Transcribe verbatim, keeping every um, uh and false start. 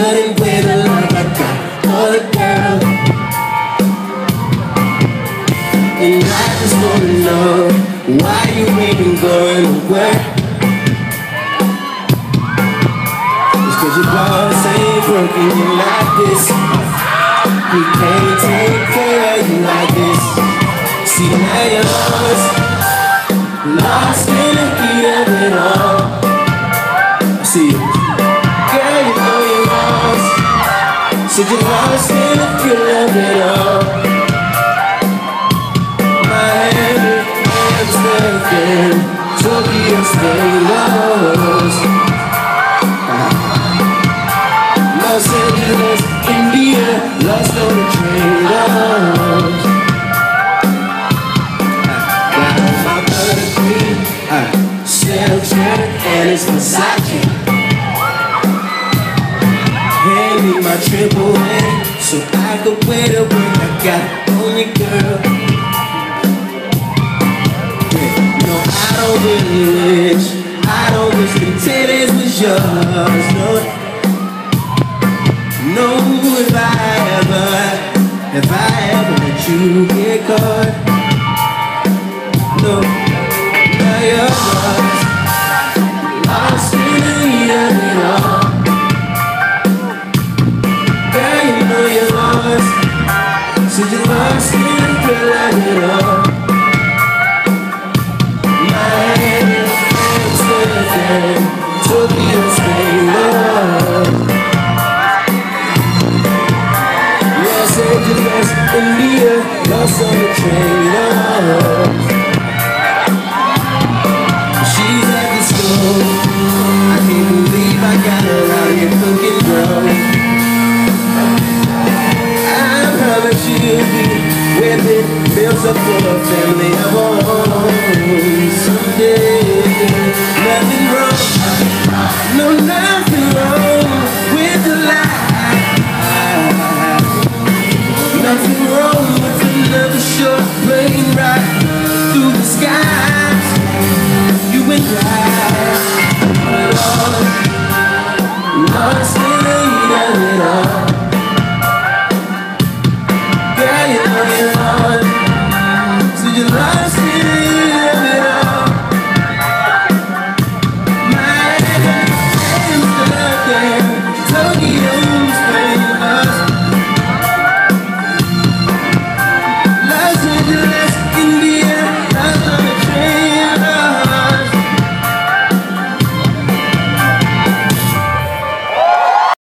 running with the love I got for the girl. And I just wanna know why you ain't been going to work. It's cause your boss ain't working you like this. He can't take care of you like this. See now you're lost, lost in the heat of it all. See, girl, you know you're lost. Said you're lost in the thrill of it all. Miami, Amsterdam, Tokyo, stay lost. Los Angeles, India, lost on the train, lost. Got on my buttercream, silk shirt, and it's Versace. Hand me my triple A, so I could wear the work I got on you, girl. Yeah, no, I don't really wish, I don't wish the titties was yours, no. No, if I ever, if I ever let you get caught. No, now you're lost, lost in the heat of it all. Girl, you know you're lost, so you're lost in the thrill of it all. Miami, Amsterdam, Tokyo, Spain, lost. Los Angeles, India, lost on the train, oh.